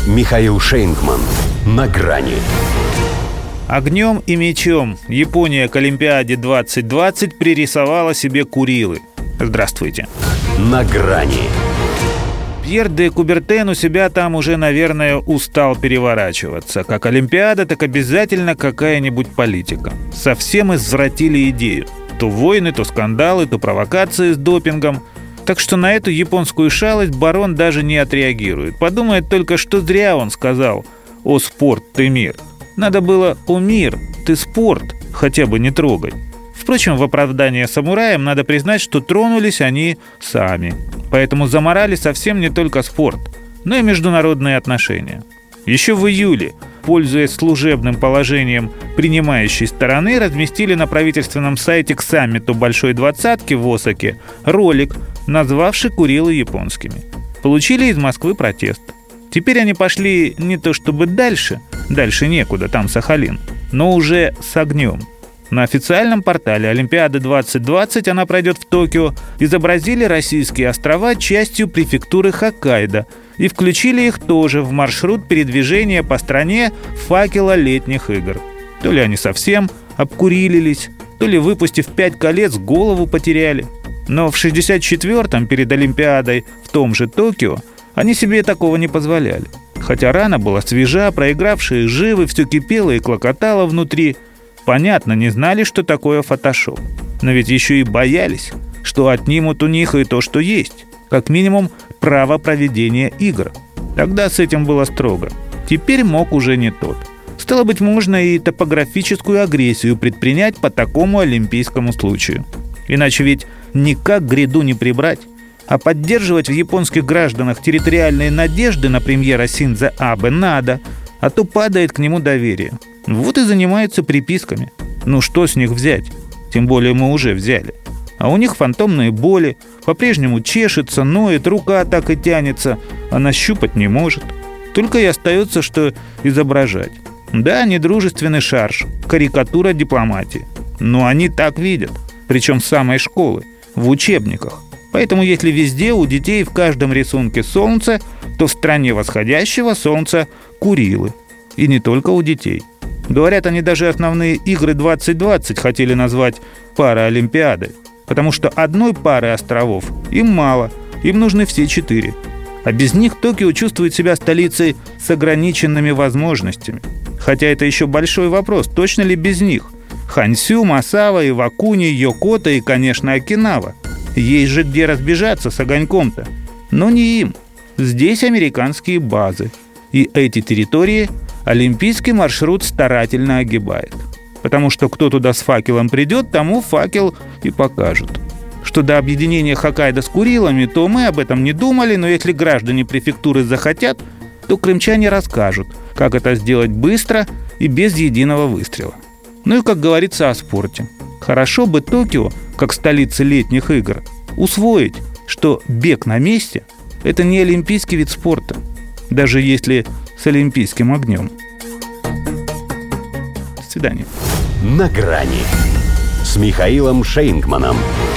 Михаил Шейнгман. На грани. Огнем и мечом Япония к Олимпиаде 2020 пририсовала себе Курилы. Здравствуйте. На грани. Пьер де Кубертен у себя там уже, наверное, устал переворачиваться. Как Олимпиада, так обязательно какая-нибудь политика. Совсем извратили идею. То войны, то скандалы, то провокации с допингом. Так что на эту японскую шалость барон даже не отреагирует. Подумает только, что зря он сказал: «О, спорт, ты мир». Надо было: «О, мир, ты спорт», хотя бы не трогать. Впрочем, в оправдание самураям надо признать, что тронулись они сами. Поэтому заморали совсем не только спорт, но и международные отношения. Еще в июле, пользуясь служебным положением принимающей стороны, разместили на правительственном сайте к саммиту Большой Двадцатки в Осаке ролик, назвавший Курилы японскими. Получили из Москвы протест. Теперь они пошли не то чтобы дальше некуда, там Сахалин, но уже с огнем. На официальном портале Олимпиады 2020, она пройдет в Токио, изобразили российские острова частью префектуры Хоккайдо и включили их тоже в маршрут передвижения по стране факела летних игр. То ли они совсем обкурились, то ли, выпустив 5 колец, голову потеряли. Но в 64-м, перед Олимпиадой в том же Токио, они себе такого не позволяли. Хотя рана была свежа, проигравшие живы, все кипело и клокотало внутри. Понятно, не знали, что такое фотошоп. Но ведь еще и боялись, что отнимут у них и то, что есть. Как минимум, право проведения игр. Тогда с этим было строго. Теперь мог уже не тот. Стало быть, можно и топографическую агрессию предпринять по такому олимпийскому случаю. Иначе ведь никак гряду не прибрать. А поддерживать в японских гражданах территориальные надежды на премьера Синдзо Абе надо, а то падает к нему доверие. Вот и занимаются приписками. Ну что с них взять? Тем более мы уже взяли. А у них фантомные боли, по-прежнему чешется, ноет, рука так и тянется, а нащупать не может. Только и остается, что изображать. Да, недружественный шарж, карикатура дипломатии. Но они так видят, причем с самой школы, в учебниках. Поэтому если везде у детей в каждом рисунке солнце, то в стране восходящего солнца Курилы. И не только у детей. Говорят, они даже основные игры 2020 хотели назвать Параолимпиадой, потому что одной пары островов им мало, им нужны все 4. А без них Токио чувствует себя столицей с ограниченными возможностями. Хотя это еще большой вопрос, точно ли без них? Хансю, Масава, Ивакуни, Йокото и, конечно, Окинава. Есть же где разбежаться с огоньком-то. Но не им. Здесь американские базы. И эти территории олимпийский маршрут старательно огибает. Потому что кто туда с факелом придет, тому факел и покажут. Что до объединения Хоккайдо с Курилами, то мы об этом не думали, но если граждане префектуры захотят, то крымчане расскажут, как это сделать быстро и без единого выстрела. Ну и, как говорится, о спорте. Хорошо бы Токио, как столица летних игр, усвоить, что бег на месте – это не олимпийский вид спорта, даже если с олимпийским огнем. До свидания. На грани с Михаилом Шейнгманом.